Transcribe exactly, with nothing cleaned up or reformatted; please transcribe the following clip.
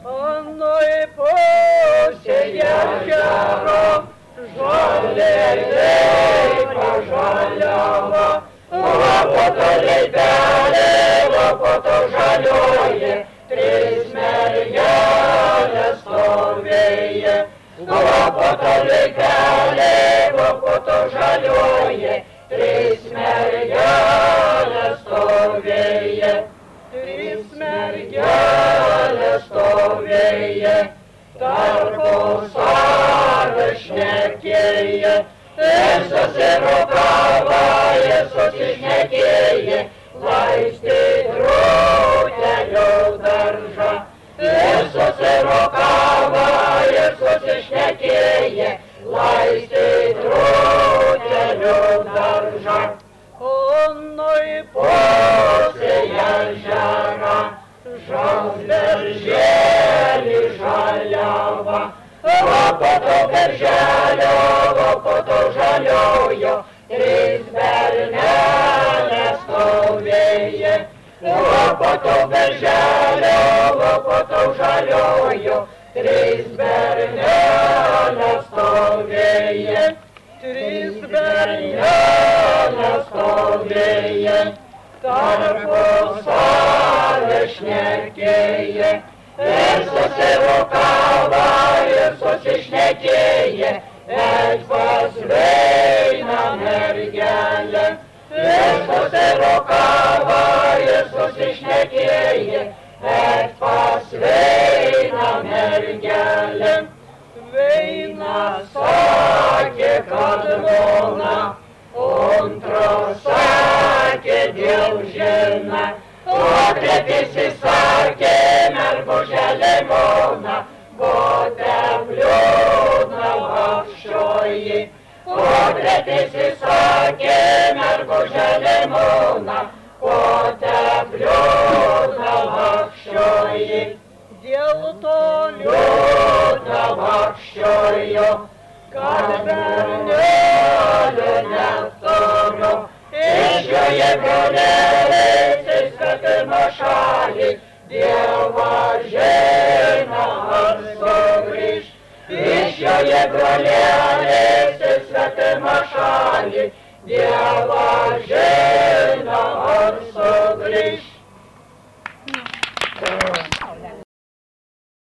Анної посіяща жалей пожалява, лопото ліпяли, лопото жалює, три смер'яля стовіє. Лопото ліпяли, лопото жалює, три смер'яля стовіє. Три смер'яля стовіє, таркоса вишнякіє, Ісуси рукава, Ісуси шнякіє, лайсти грудя держа. Ісуси рукава, Ісуси шнякіє, лайсти грудя держа. Онної посія жара, жал держелі жалява, лопото держелю, лопото жалюю, три збернене стовіє. Лопото держелю, лопото жалюю, три збернене стовіє. Три збернене стовіє, таркоса вишнякіє, Ісуси рукава, Ісуси шнякіє, еть позвійна мергяє. Ісуси рукава, Ісуси шнякіє, еть позвійна мергяє. Війна саке кадмона, он тросаке дівчина, отрепіси саке мербожа лимона, бо темлюдна вовшої. Отрепіси саке мербожа лимона, бо темлюдна вовшої. Діло то людна вовшою, кадвернене невторо, і що є брунелиці святимо шалі, дєва жена горсогріш. І що є брунелиці святимо шалі, дєва жена горсогріш.